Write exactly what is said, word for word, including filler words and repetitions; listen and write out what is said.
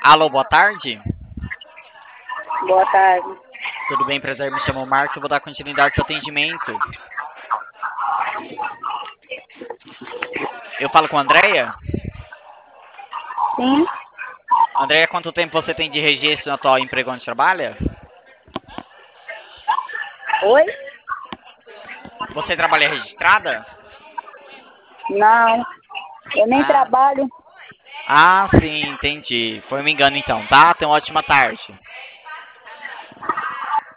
Alô, boa tarde. Boa tarde. Tudo bem, prazer, me chamo Marcos, eu vou dar continuidade ao atendimento. Eu falo com a Andréia? Sim, Andréia, quanto tempo você tem de registro no atual emprego onde trabalha? oi? Você trabalha registrada? Não, eu nem Ah, trabalho. ah, sim, entendi. Foi um engano então, tá? Tenha uma ótima tarde.